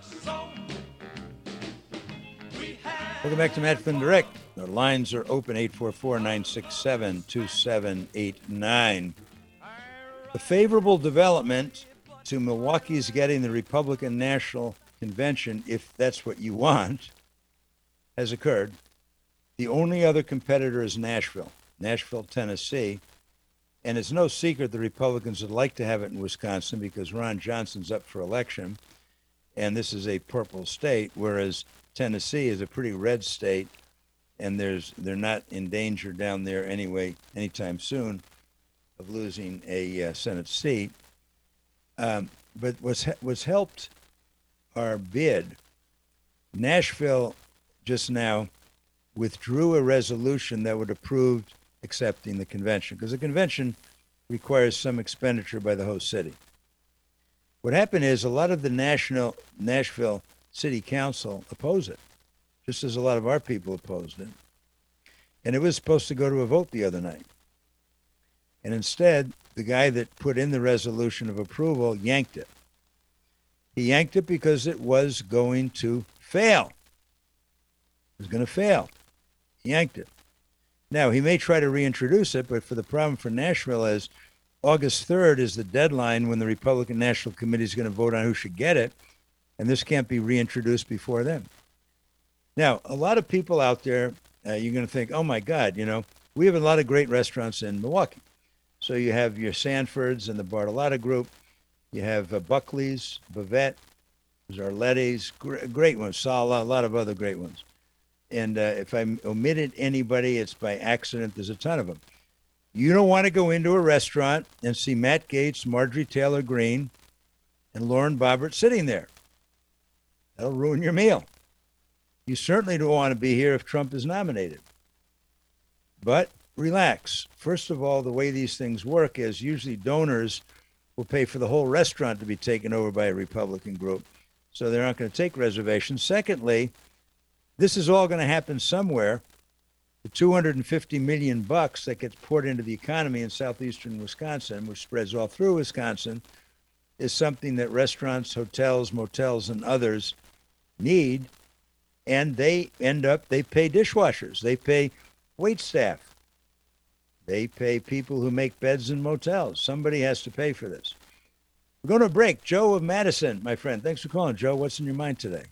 Welcome back to Matt Flynn Direct. Our lines are open, 844-967-2789. The favorable development to Milwaukee's getting the Republican National Convention, if that's what you want, has occurred. The only other competitor is Nashville, Tennessee. And it's no secret the Republicans would like to have it in Wisconsin because Ron Johnson's up for election. And this is a purple state, whereas Tennessee is a pretty red state, and they're not in danger down there anyway anytime soon of losing a Senate seat. But what's helped our bid, Nashville just now withdrew a resolution that would approve accepting the convention, because the convention requires some expenditure by the host city. What happened is a lot of the Nashville City Council opposed it, just as a lot of our people opposed it. And it was supposed to go to a vote the other night. And instead, the guy that put in the resolution of approval yanked it. He yanked it because it was going to fail. It was going to fail. He yanked it. Now, he may try to reintroduce it, but the problem for Nashville is August 3rd is the deadline when the Republican National Committee is going to vote on who should get it, and this can't be reintroduced before then. Now, a lot of people out there, you're going to think, oh my God, we have a lot of great restaurants in Milwaukee. So you have your Sanfords and the Bartolotta Group. You have Buckley's, Bavette, Zarletti's, great ones, Sala, a lot of other great ones. And if I omitted anybody, it's by accident. There's a ton of them. You don't want to go into a restaurant and see Matt Gaetz, Marjorie Taylor Greene, and Lauren Boebert sitting there. That'll ruin your meal. You certainly don't want to be here if Trump is nominated. But relax. First of all, the way these things work is usually donors will pay for the whole restaurant to be taken over by a Republican group. So they're not going to take reservations. Secondly, this is all going to happen somewhere. The $250 million that gets poured into the economy in southeastern Wisconsin, which spreads all through Wisconsin, is something that restaurants, hotels, motels, and others need. And they pay dishwashers. They pay wait staff. They pay people who make beds in motels. Somebody has to pay for this. We're going to break. Joe of Madison, my friend. Thanks for calling, Joe. What's in your mind today?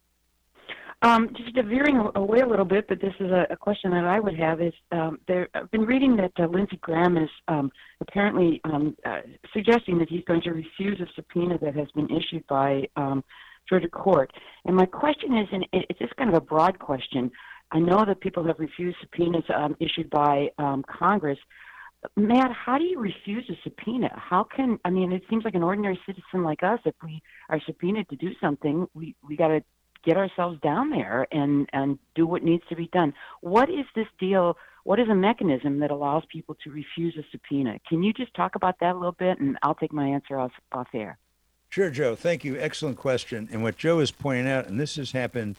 Just veering away a little bit, but this is a question that I would have is, I've been reading that Lindsey Graham is apparently suggesting that he's going to refuse a subpoena that has been issued by Georgia court. And my question is, and it's just kind of a broad question. I know that people have refused subpoenas issued by Congress. Matt, how do you refuse a subpoena? It seems like an ordinary citizen like us, if we are subpoenaed to do something, we got to get ourselves down there and do what needs to be done. What is this deal? What is a mechanism that allows people to refuse a subpoena? Can you just talk about that a little bit, and I'll take my answer off air. Sure, Joe. Thank you. Excellent question. And what Joe is pointing out, and this has happened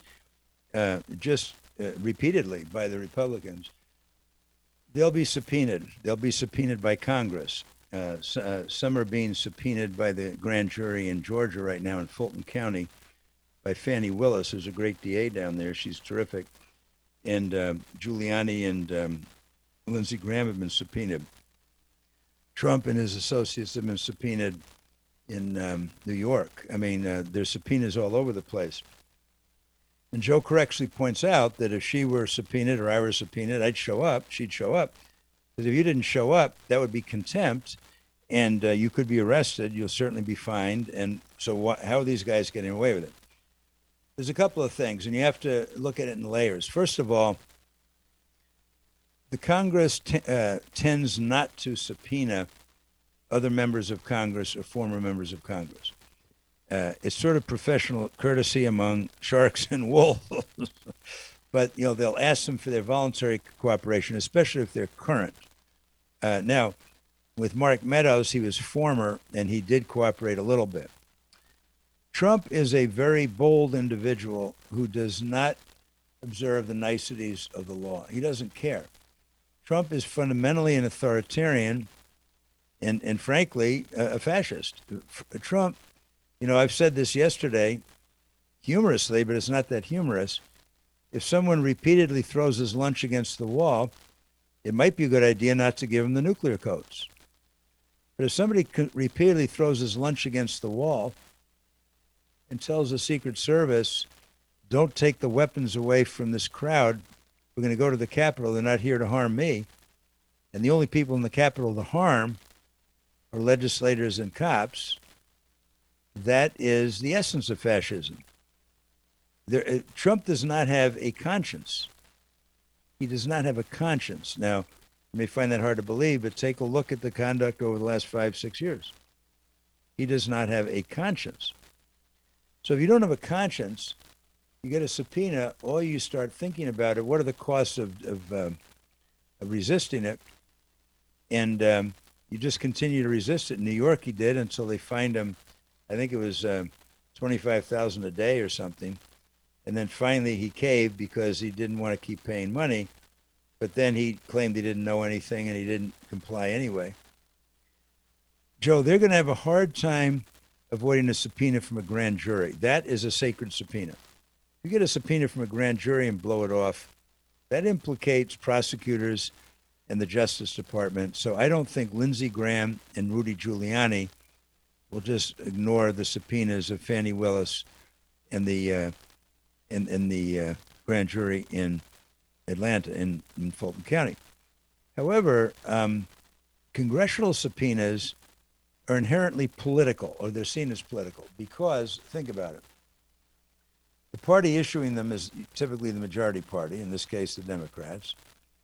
repeatedly by the Republicans, they'll be subpoenaed. They'll be subpoenaed by Congress. Some are being subpoenaed by the grand jury in Georgia right now in Fulton County by Fannie Willis, who's a great DA down there. She's terrific. And Giuliani and Lindsey Graham have been subpoenaed. Trump and his associates have been subpoenaed in New York. There's subpoenas all over the place. And Joe correctly points out that if she were subpoenaed or I were subpoenaed, I'd show up, she'd show up. Because if you didn't show up, that would be contempt, and you could be arrested. You'll certainly be fined. And so how are these guys getting away with it? There's a couple of things, and you have to look at it in layers. First of all, the Congress tends not to subpoena other members of Congress or former members of Congress. It's sort of professional courtesy among sharks and wolves. But, they'll ask them for their voluntary cooperation, especially if they're current. Now, with Mark Meadows, he was former, and he did cooperate a little bit. Trump is a very bold individual who does not observe the niceties of the law. He doesn't care. Trump is fundamentally an authoritarian and frankly, a fascist. Trump, I've said this yesterday, humorously, but it's not that humorous. If someone repeatedly throws his lunch against the wall, it might be a good idea not to give him the nuclear codes. But if somebody repeatedly throws his lunch against the wall and tells the Secret Service, don't take the weapons away from this crowd, we're going to go to the Capitol, they're not here to harm me, and the only people in the Capitol to harm are legislators and cops, that is the essence of fascism. Trump does not have a conscience. He does not have a conscience. Now, you may find that hard to believe, but take a look at the conduct over the last 5-6 years. He does not have a conscience. So if you don't have a conscience, you get a subpoena, all you start thinking about it, what are the costs of resisting it? And you just continue to resist it. In New York, he did until they fined him, I think it was $25,000 a day or something. And then finally he caved because he didn't want to keep paying money. But then he claimed he didn't know anything and he didn't comply anyway. Joe, they're going to have a hard time avoiding a subpoena from a grand jury. That is a sacred subpoena. If you get a subpoena from a grand jury and blow it off, that implicates prosecutors and the Justice Department. So I don't think Lindsey Graham and Rudy Giuliani will just ignore the subpoenas of Fani Willis and the grand jury in Atlanta, in Fulton County. However, congressional subpoenas are inherently political, or they're seen as political, because, think about it, the party issuing them is typically the majority party, in this case the Democrats.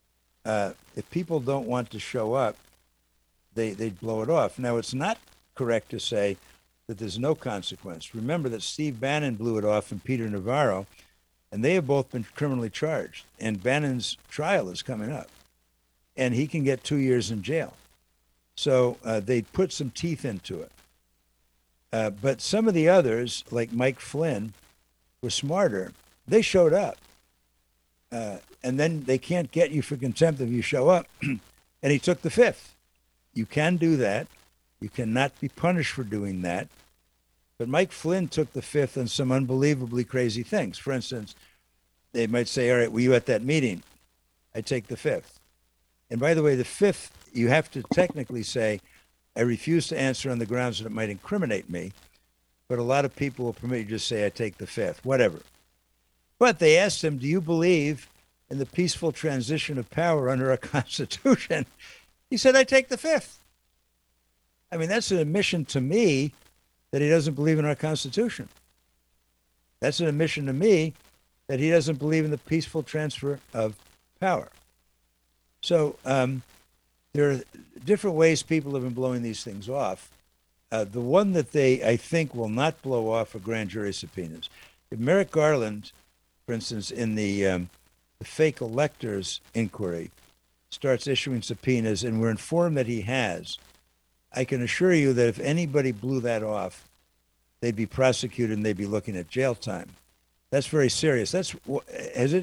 If people don't want to show up, they blow it off. Now, it's not correct to say that there's no consequence. Remember that Steve Bannon blew it off and Peter Navarro, and they have both been criminally charged. And Bannon's trial is coming up, and he can get 2 years in jail. So they put some teeth into it. But some of the others, like Mike Flynn, were smarter. They showed up. And then they can't get you for contempt if you show up. And he took the fifth. You can do that. You cannot be punished for doing that. But Mike Flynn took the fifth on some unbelievably crazy things. For instance, they might say, all right, were you at that meeting? I take the fifth. And by the way, the fifth, you have to technically say, I refuse to answer on the grounds that it might incriminate me. But a lot of people will permit you to just say, I take the fifth, whatever. But they asked him, do you believe in the peaceful transition of power under our Constitution? He said, I take the fifth. I mean, that's an admission to me that he doesn't believe in our Constitution. That's an admission to me that he doesn't believe in the peaceful transfer of power. So there are different ways people have been blowing these things off. The one that they, I think, will not blow off are grand jury subpoenas. If Merrick Garland, for instance, in the fake electors inquiry, starts issuing subpoenas, and we're informed that he has, I can assure you that if anybody blew that off, they'd be prosecuted and they'd be looking at jail time. That's very serious. Has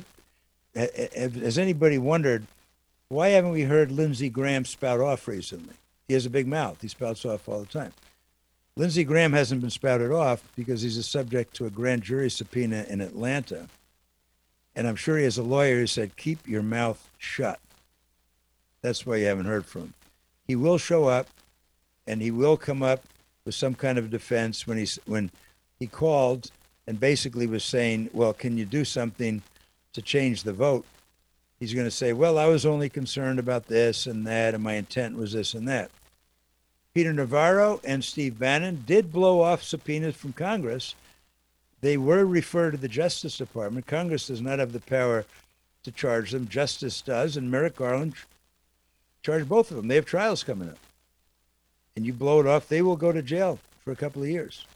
anybody wondered, why haven't we heard Lindsey Graham spout off recently? He has a big mouth. He spouts off all the time. Lindsey Graham hasn't been spouted off because he's a subject to a grand jury subpoena in Atlanta. And I'm sure he has a lawyer who said, keep your mouth shut. That's why you haven't heard from him. He will show up, and he will come up with some kind of defense when he called and basically was saying, well, can you do something to change the vote? He's going to say, well, I was only concerned about this and that, and my intent was this and that. Peter Navarro and Steve Bannon did blow off subpoenas from Congress. They were referred to the Justice Department. Congress does not have the power to charge them. Justice does, and Merrick Garland charged both of them. They have trials coming up. And you blow it off, they will go to jail for a couple of years.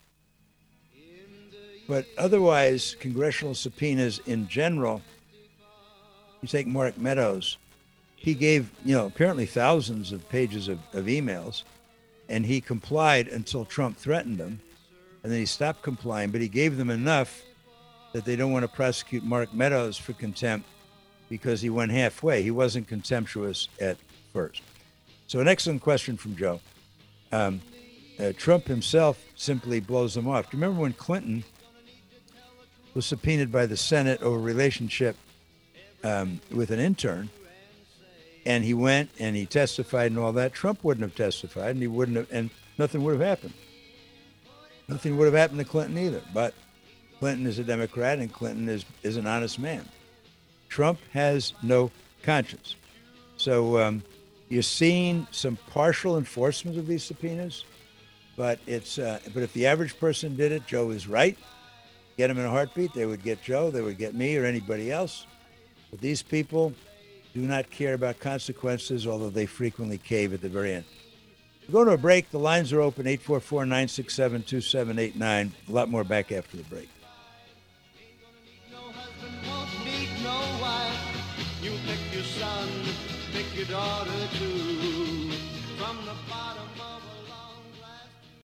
But otherwise, congressional subpoenas in general, you take Mark Meadows, he gave, apparently thousands of pages of emails, and he complied until Trump threatened him, and then he stopped complying, but he gave them enough that they don't want to prosecute Mark Meadows for contempt because he went halfway. He wasn't contemptuous at first. So an excellent question from Joe. Trump himself simply blows them off. Do you remember when Clinton was subpoenaed by the Senate over a relationship with an intern, and he went and he testified and all that. Trump wouldn't have testified, and he wouldn't have, and nothing would have happened. Nothing would have happened to Clinton either. But Clinton is a Democrat, and Clinton is an honest man. Trump has no conscience. So you're seeing some partial enforcement of these subpoenas, but if the average person did it, Joe is right. Get him in a heartbeat. They would get Joe. They would get me or anybody else. But these people do not care about consequences, although they frequently cave at the very end. We're going to a break. The lines are open, 844-967-2789. A lot more back after the break. No husband won't need no wife. You pick your son, pick your daughter too.